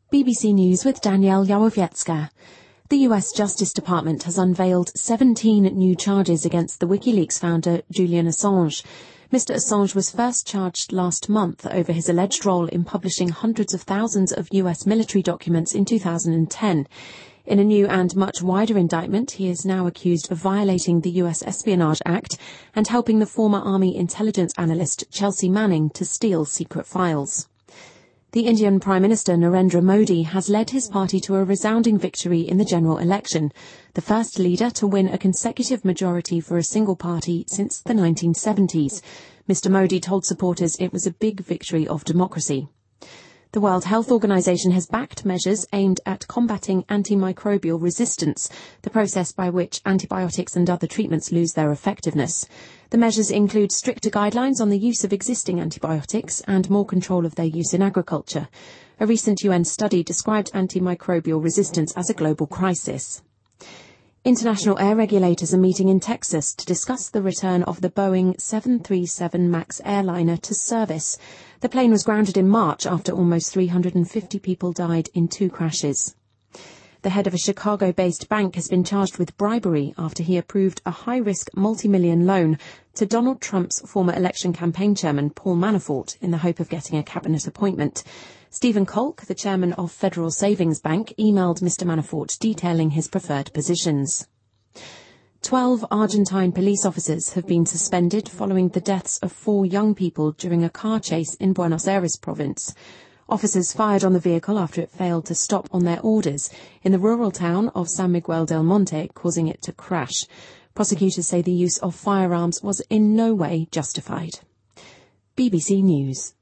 BBC News with Danielle Yawowiecka. The US Justice Department has unveiled 17 new charges against the WikiLeaks founder Julian Assange. Mr. Assange was first charged last month over his alleged role in publishing hundreds of thousands of US military documents in 2010. In a new and much wider indictment, he is now accused of violating the US Espionage Act and helping the former Army intelligence analyst Chelsea Manning to steal secret files. The Indian Prime Minister Narendra Modi has led his party to a resounding victory in the general election, the first leader to win a consecutive majority for a single party since the 1970s. Mr. Modi told supporters it was a big victory of democracy. The World Health Organization has backed measures aimed at combating antimicrobial resistance, the process by which antibiotics and other treatments lose their effectiveness. The measures include stricter guidelines on the use of existing antibiotics and more control of their use in agriculture. A recent UN study described antimicrobial resistance as a global crisis. International air regulators are meeting in Texas to discuss the return of the Boeing 737 MAX airliner to service. The plane was grounded in March after almost 350 people died in 2 crashes. The head of a Chicago-based bank has been charged with bribery after he approved a high-risk multi-million loan to Donald Trump's former election campaign chairman Paul Manafort in the hope of getting a cabinet appointment. Stephen Kolk, the chairman of Federal Savings Bank, emailed Mr. Manafort detailing his preferred positions. 12 Argentine police officers have been suspended following the deaths of 4 young people during a car chase in Buenos Aires province. Officers fired on the vehicle after it failed to stop on their orders in the rural town of San Miguel del Monte, causing it to crash. Prosecutors say the use of firearms was in no way justified. BBC News.